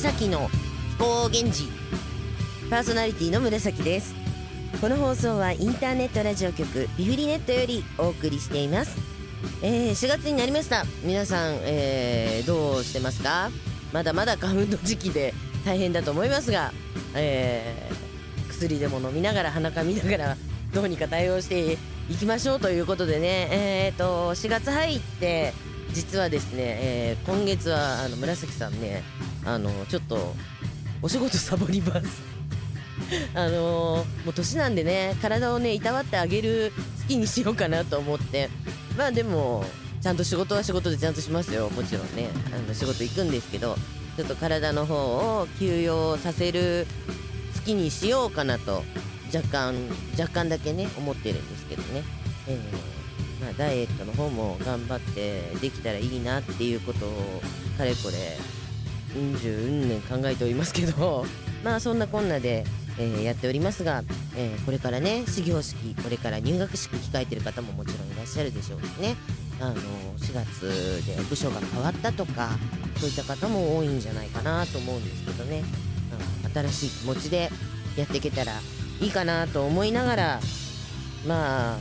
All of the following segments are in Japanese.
紫の飛行源氏、パーソナリティの紫です。この放送はインターネットラジオ局ビフリネットよりお送りしています。4月になりました。皆さん、どうしてますか？まだまだ花粉の時期で大変だと思いますが、薬でも飲みながら鼻かみながらどうにか対応していきましょうということでね、4月入って実はですね、今月は紫さんね、ちょっとお仕事サボりますもう年なんでね、体をねいたわってあげる月にしようかなと思って、まあでもちゃんと仕事は仕事でちゃんとしますよ。もちろんね、仕事行くんですけど、ちょっと体の方を休養させる月にしようかなと若干だけね思ってるんですけどね、まあ、ダイエットの方も頑張ってできたらいいなっていうことをかれこれうん年考えておりますけどまあそんなこんなで、やっておりますが、これからね始業式、これから入学式控えてる方ももちろんいらっしゃるでしょうしね、4月で部署が変わったとかそういった方も多いんじゃないかなと思うんですけどね、新しい気持ちでやっていけたらいいかなと思いながら、まあ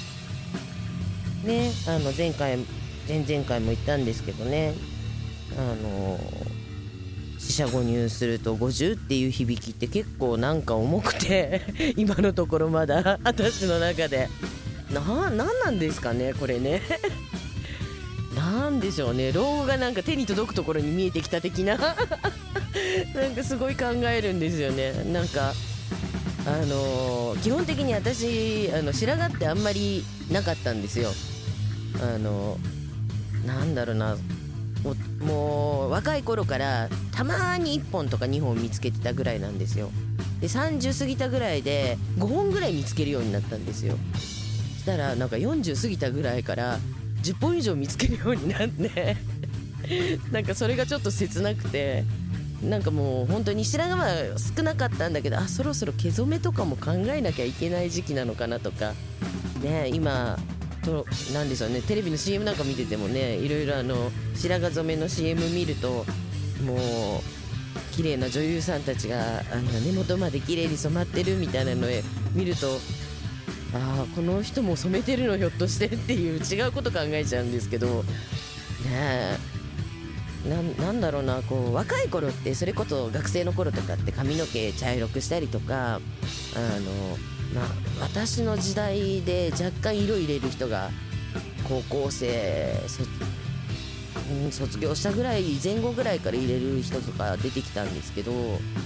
ね、前々回も言ったんですけどね、四捨五入すると50っていう響きって結構なんか重くて今のところまだ私の中でなんなんですかねこれねなんでしょうね、老後がなんか手に届くところに見えてきた的ななんかすごい考えるんですよね。なんか基本的に私白髪ってあんまりなかったんですよ。なんだろうな、もう若い頃からたまに1本とか2本見つけてたぐらいなんですよ。で30過ぎたぐらいで5本ぐらい見つけるようになったんですよ。そしたらなんか40過ぎたぐらいから10本以上見つけるようになってなんかそれがちょっと切なくて、なんかもう本当に白髪は少なかったんだけど、そろそろ毛染めとかも考えなきゃいけない時期なのかなとかね、今となんでしょうね、テレビの CM なんか見ててもね、いろいろ白髪染めの CM 見るともう綺麗な女優さんたちが根元まで綺麗に染まってるみたいなのを見ると、この人も染めてるのひょっとしてっていう違うこと考えちゃうんですけどねえ、なんだろうな、こう若い頃ってそれこそ学生の頃とかって髪の毛茶色くしたりとか、私の時代で若干色入れる人が高校生卒業したぐらい前後ぐらいから入れる人とか出てきたんですけど、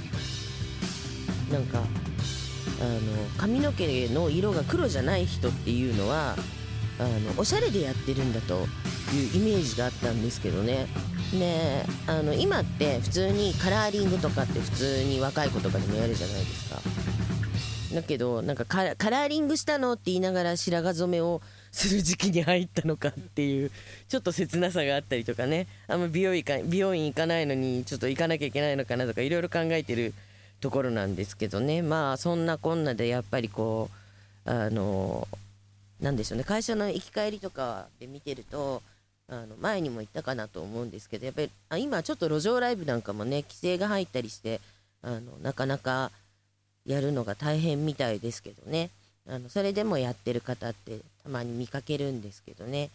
なんか髪の毛の色が黒じゃない人っていうのはおしゃれでやってるんだというイメージがあったんですけどね。ね、今って普通にカラーリングとかって普通に若い子とかでもやるじゃないですか。だけどなんかカラーリングしたのって言いながら白髪染めをする時期に入ったのかっていうちょっと切なさがあったりとかね、あんま美容院行かないのにちょっと行かなきゃいけないのかなとかいろいろ考えてるところなんですけどね。まあそんなこんなでやっぱりこうなんでしょうね、会社の行き帰りとかで見てると前にも言ったかなと思うんですけど、やっぱり今ちょっと路上ライブなんかもね規制が入ったりしてなかなかやるのが大変みたいですけどね、それでもやってる方ってたまに見かけるんですけどね、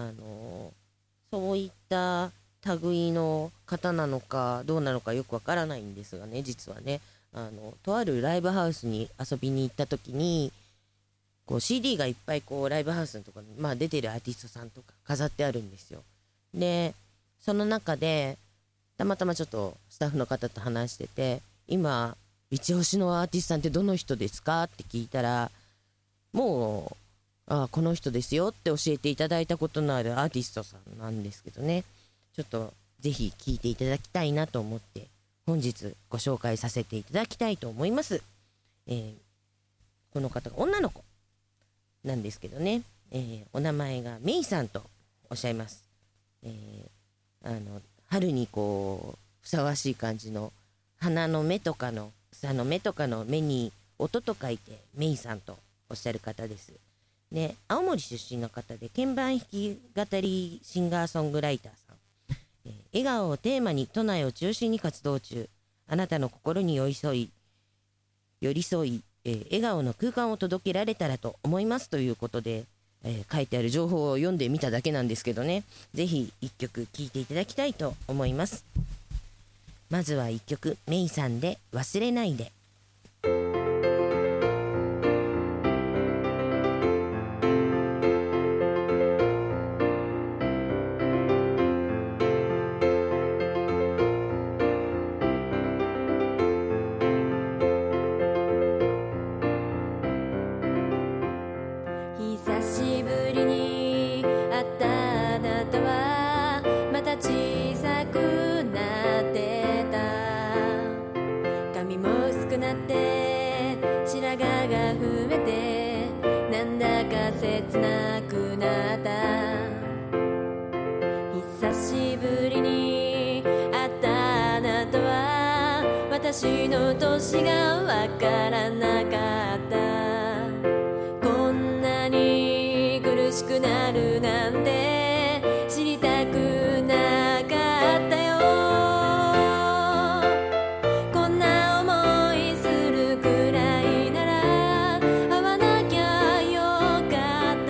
そういった類の方なのかどうなのかよくわからないんですがね、実はねとあるライブハウスに遊びに行った時にこう CD がいっぱいこうライブハウスのところに、出てるアーティストさんとか飾ってあるんですよ。でその中でたまたまちょっとスタッフの方と話してて、今一押しのアーティストさんってどの人ですかって聞いたら、もうこの人ですよって教えていただいたことのあるアーティストさんなんですけどね、ちょっとぜひ聞いていただきたいなと思って本日ご紹介させていただきたいと思います。この方が女の子なんですけどね、お名前がメイさんとおっしゃいます。春にこうふさわしい感じの花の芽とかの草の芽とかの芽に音と書いてメイさんとおっしゃる方です。で青森出身の方で鍵盤弾き語りシンガーソングライターさん、 笑顔をテーマに都内を中心に活動中。あなたの心に寄り添い、笑顔の空間を届けられたらと思いますということで、書いてある情報を読んでみただけなんですけどね、ぜひ一曲聴いていただきたいと思います。まずは一曲、メイさんで忘れないで。 久しぶりに会ったあなたはまた小さくなってた。髪も薄くなって白髪が増えてなんだか切なくなった。久しぶりに会ったあなたは私の年がわからなかった。こんなに苦しくなるなんて知りたくなかったよ。こんな思いするくらいなら会わなきゃよかった。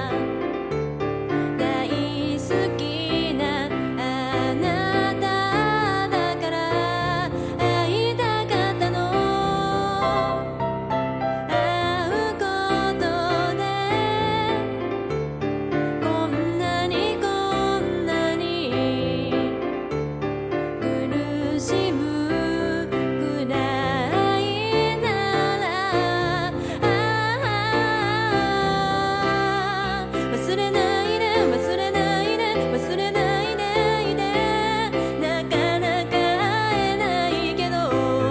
大好きなあなただから会いたかったの。会うことでこんなに苦しむくらいなら忘れないで忘れないで忘れないでいて。なかなか会えないけど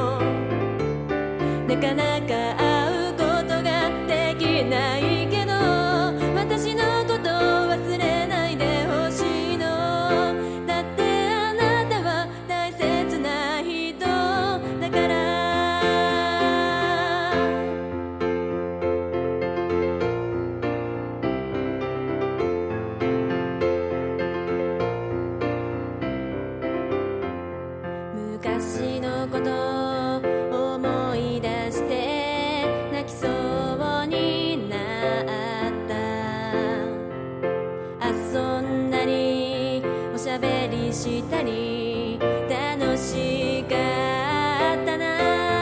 なかなか会うことができないけど私のこと忘れないでほしいの。だってあなたは大切な人だから。昔のこと思い出して泣きそうになった。遊んだりおしゃべりしたり楽しかったな。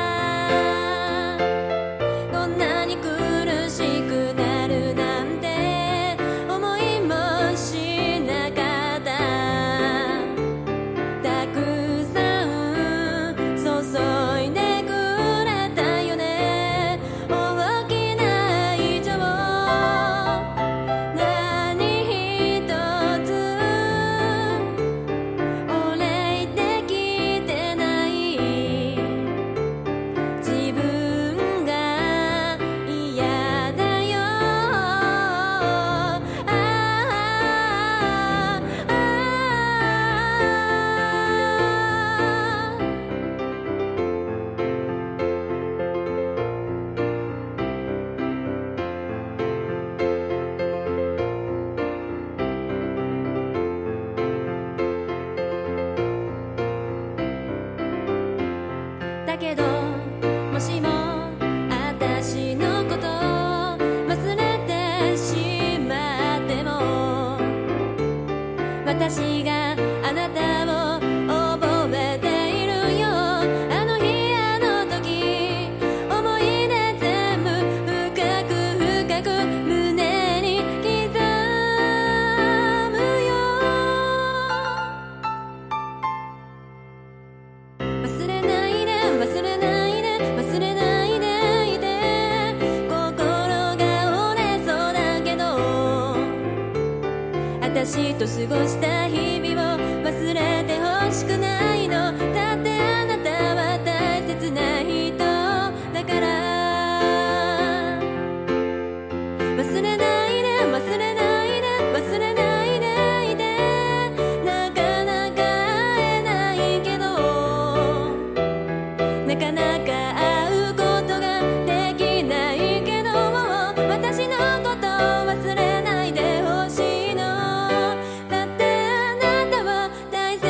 こんなに苦しくなるなんて思いもしなかった。たくさん注いでくれたよね。大きな愛情何一つお礼できてない。自分が嫌だよ。だけどもしも私のこと忘れてしまっても私があなたを覚えているよ。あの日あの時思い出全部深く深く胸に刻むよ。忘れないで忘れないで忘れないでいて。心が折れそうだけど私と過ごした日々を忘れてほしくないの。だってあなたは大切な人だから。忘れないで忘れないで忘れないでいて。なかなか会えないけどなかなか会うことができないけど私のこと忘れないでほしいの。だってあなたは大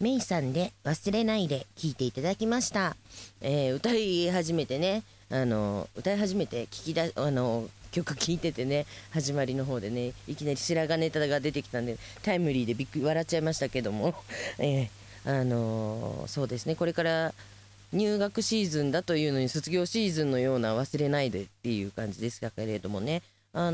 メイさんで忘れないで聞いていただきました。歌い始めてね、歌い始めて曲聴いててね、始まりの方でね、いきなり白髪ネタが出てきたんでタイムリーでびっくり笑っちゃいましたけどもそうですね、これから入学シーズンだというのに卒業シーズンのような忘れないでっていう感じでしたけれどもね、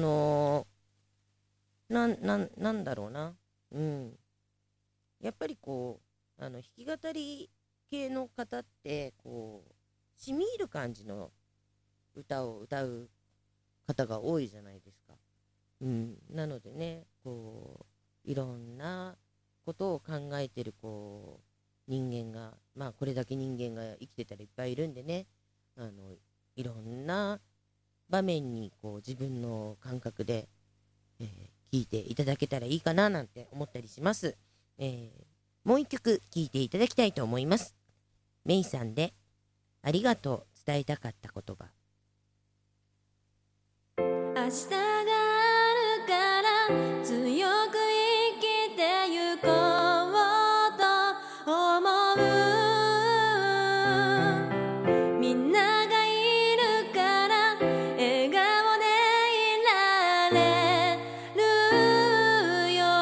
なんだろうな、やっぱりこう弾き語り系の方ってこうしみ入る感じの歌を歌う方が多いじゃないですか。なのでね、こういろんなことを考えてるこう人間が、これだけ人間が生きてたらいっぱいいるんでね、いろんな場面にこう自分の感覚で、聞いていただけたらいいかななんて思ったりします。もう一曲聴いていただきたいと思います。メイさんでありがとう伝えたかった言葉。 明日があるから強く生きてゆこうと思う。みんながいるから笑顔でいられるよ。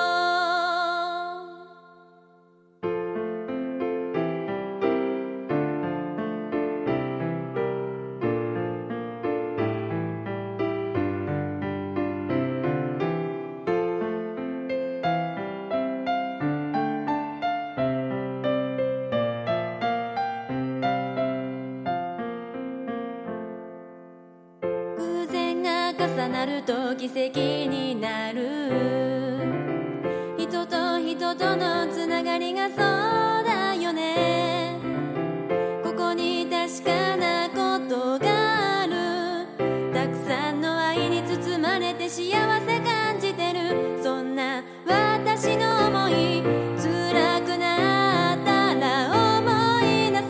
偶然が重なると奇跡になる。人と人とのつながりがそうだよね。ここに確かなことがある。たくさんの愛に包まれて幸せ感じてる。そんな私の想い辛くなったら思い出そう。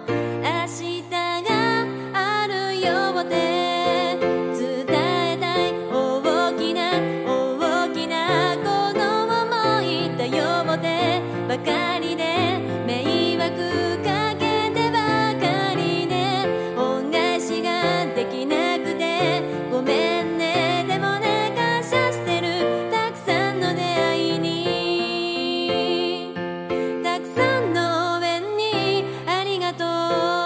明日があるよって伝えたい。大きな大きなこの想いだよってばかりで迷惑かけてばかりで恩返しができなくてごめんね。でもね感謝してる。たくさんの出会いにたくさんの応援にありがとう。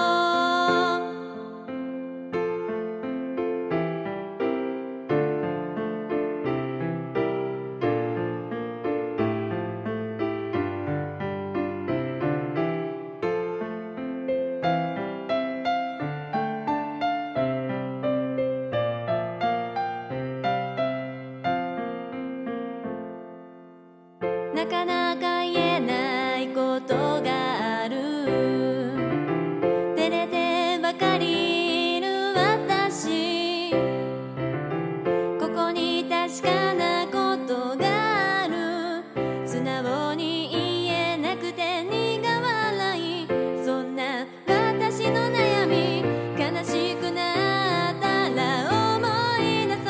なかなか言えないことがある。照れてばかりいる私。ここに確かなことがある。素直に言えなくて苦笑い。そんな私の悩み悲しくなったら思い出そう。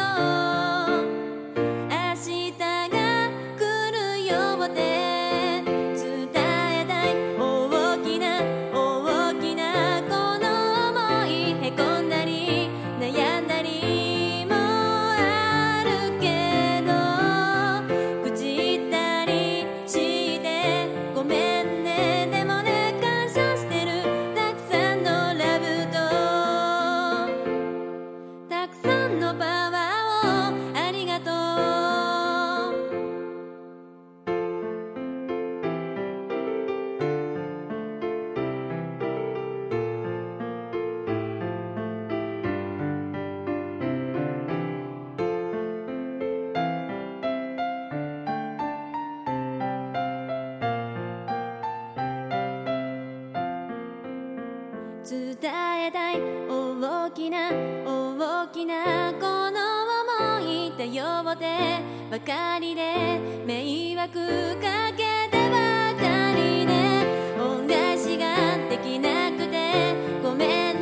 明日が来るよって伝えたい。大きな大きなこの想い。へこんだり悩んだりもあるけど口言ったりしてごめんね。でもね感謝してる。たくさんのラブとたくさんのパワーをありがとう。伝えたい。大きな大きなこの想いだよってばかりで迷惑かけてばかりで恩返しができなくてごめん